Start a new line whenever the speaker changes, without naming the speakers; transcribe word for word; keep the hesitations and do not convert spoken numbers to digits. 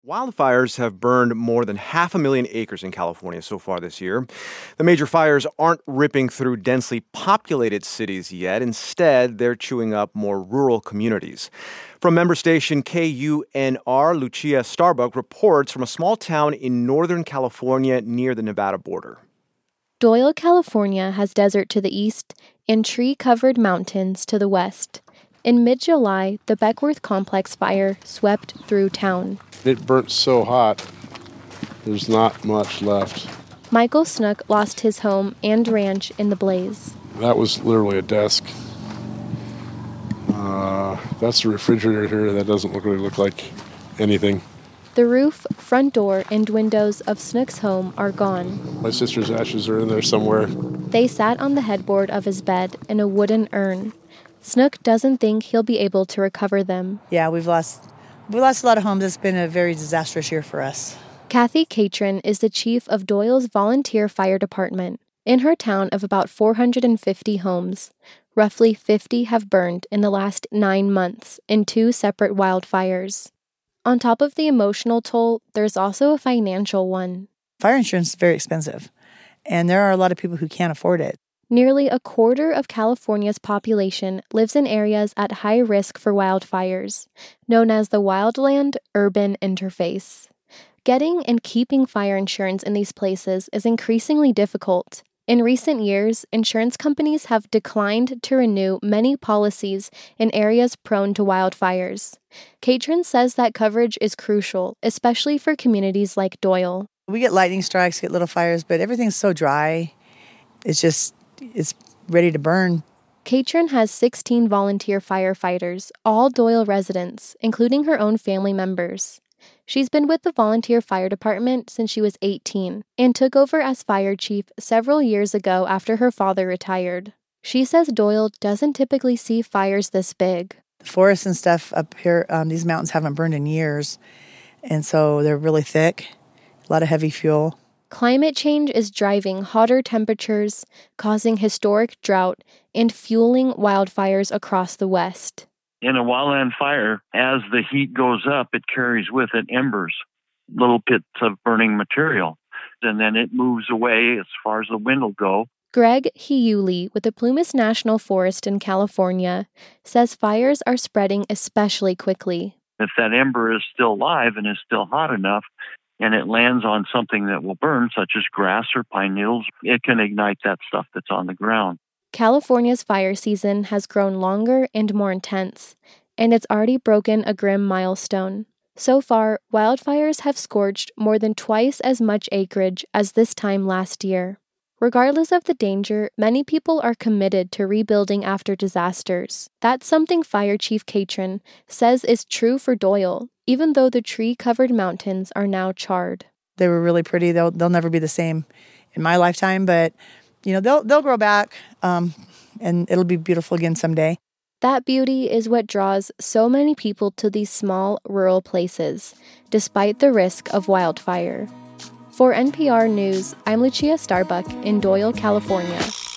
Wildfires have burned more than half a million acres in California so far this year. The major fires aren't ripping through densely populated cities yet. Instead, they're chewing up more rural communities. From member station K U N R, Lucia Starbuck reports from a small town in Northern California near the Nevada border.
Doyle, California has desert to the east and tree-covered mountains to the west. In mid-July, the Beckworth Complex fire swept through town.
It burnt so hot, there's not much left.
Michael Snook lost his home and ranch in the blaze.
That was literally a desk. Uh, that's the refrigerator here. That doesn't look, really look like anything.
The roof, front door, and windows of Snook's home are gone.
My sister's ashes are in there somewhere.
They sat on the headboard of his bed in a wooden urn. Snook doesn't think he'll be able to recover them.
Yeah, we've lost we lost a lot of homes. It's been a very disastrous year for us.
Kathy Catron is the chief of Doyle's volunteer fire department. In her town of about four hundred fifty homes, roughly fifty have burned in the last nine months in two separate wildfires. On top of the emotional toll, there's also a financial one.
Fire insurance is very expensive, and there are a lot of people who can't afford it.
Nearly a quarter of California's population lives in areas at high risk for wildfires, known as the wildland-urban interface. Getting and keeping fire insurance in these places is increasingly difficult. In recent years, insurance companies have declined to renew many policies in areas prone to wildfires. Catron says that coverage is crucial, especially for communities like Doyle.
We get lightning strikes, get little fires, but everything's so dry. It's just, it's ready to burn.
Catron has sixteen volunteer firefighters, all Doyle residents, including her own family members. She's been with the volunteer fire department since she was eighteen and took over as fire chief several years ago after her father retired. She says Doyle doesn't typically see fires this big.
The forests and stuff up here, um, these mountains haven't burned in years, and so they're really thick, a lot of heavy fuel.
Climate change is driving hotter temperatures, causing historic drought, and fueling wildfires across the West.
In a wildland fire, as the heat goes up, it carries with it embers, little bits of burning material, and then it moves away as far as the wind will go.
Greg Hiuli with the Plumas National Forest in California says fires are spreading especially quickly.
If that ember is still alive and is still hot enough, and it lands on something that will burn, such as grass or pine needles, it can ignite that stuff that's on the ground.
California's fire season has grown longer and more intense, and it's already broken a grim milestone. So far, wildfires have scorched more than twice as much acreage as this time last year. Regardless of the danger, many people are committed to rebuilding after disasters. That's something Fire Chief Catron says is true for Doyle, even though the tree-covered mountains are now charred.
They were really pretty. They'll they'll never be the same in my lifetime, but you know they'll they'll grow back, um, and it'll be beautiful again someday.
That beauty is what draws so many people to these small, rural places, despite the risk of wildfire. For N P R News, I'm Lucia Starbuck in Doyle, California.